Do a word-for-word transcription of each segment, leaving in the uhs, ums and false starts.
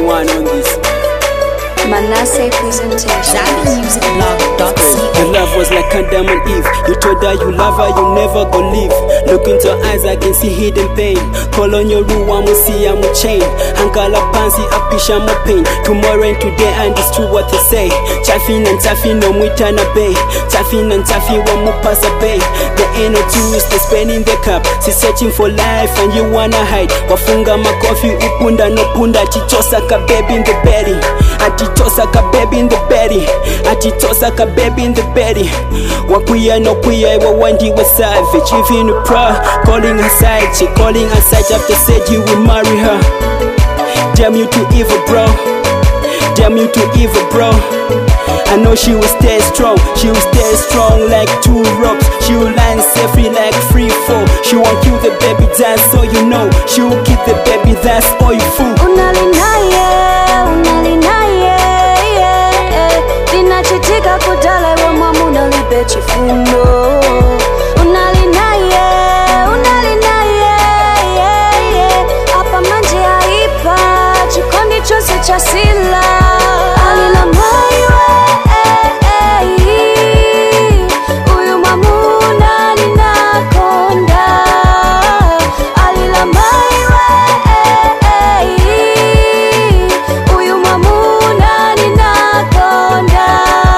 one on this. Manasseh presentation. Zambia Music Blog dot co. Your love was like Adam and Eve. You told her you love her, you never go leave. Look into her eyes, I can see hidden pain. Call on your room, I'm see I'm a chain. Hankala pansi, apisha my pain. Tomorrow and today, and it's true what they say. Chaffin and Taffin, no mwitana bay. Chaffin and Taffin, one more pass a bay. The ain't no juice, they spend in the cup. She's searching for life and you wanna hide. Wafunga makofi, upunda no punda. Chichosa ka baby in the belly. Atitosa ka baby in the belly. Atitosa ka baby in the belly. Wakuya no kuya, wa wandi wa savage. Even a pro, calling her side. She calling her side after said you will marry her. Damn you to evil, bro. Damn you to evil, bro. I know she will stay strong. She will stay strong like two ropes. She will land safely like free fall. She won't kill the baby, that's all you know. She will keep the baby, that's all you fool. Unalinaye, unalinaye, linachitika kudala wa mamuna libe chifundo. Unalinaye, unalinaye, apa manje haipa, chikondi chose chasila. Alina maiwe, uyu mamuna ninakonda. Alila maiwe, uyu mamuna ninakonda.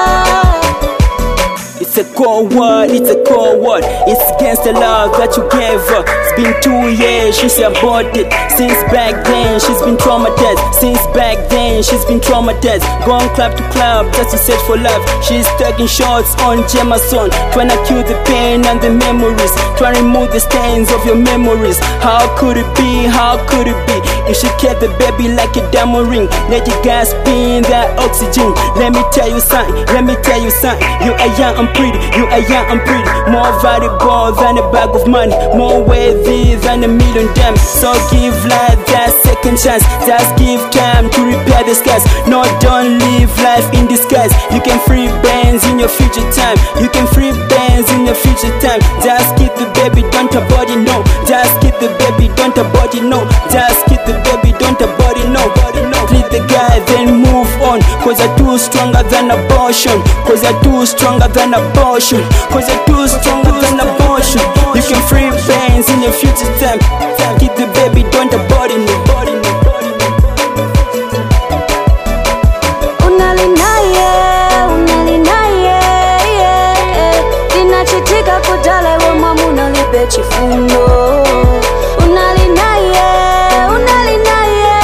It's a cold word, it's a cold word. It's against the love that you gave her. It's been two years, she's aborted. Since back then, she's been traumatized. Since back then, she's been traumatized. Going club to club just to search for love. She's taking shots on Jameson, trying to kill the pain and the memories, trying to remove the stains of your memories. How could it be? How could it be? If she kept the baby like a diamond ring, let your gas spin that oxygen. Let me tell you something, let me tell you something. You are young and pretty, you are young and pretty. More valuable than a bag of money, more worthy than a million gems. So give life that second chance, just give time to repair the scars. No, don't live life in disguise. You can free bands in your future time. You can free bands in your future time. Just keep the baby, don't a body no. Just keep the baby, don't a body no. Just keep the baby, don't a body no. Treat the guy, then move on. Cause you're too stronger than abortion. Cause you're too stronger than abortion. Cause you're too stronger than abortion. You can free bands in your future time. Keep the baby, don't a body no. Unalinaye, unalinaye, linachitika kudala wa mamuna libe chifundo. Unalinaye, unalinaye,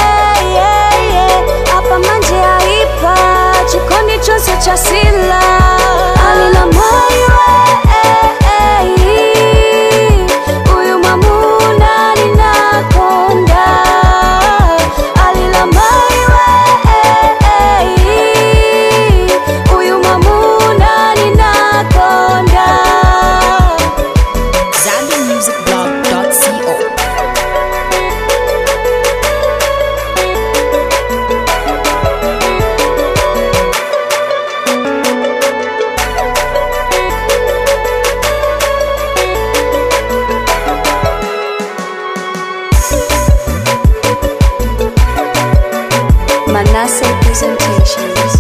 apa manje haipa, chikondi chose chasila. Alila maiwe, uyu mamuna ninakonda. Alila maiwe, uyu mamuna ninakonda. Zambia Music Blog dot co. Manasseh presentations.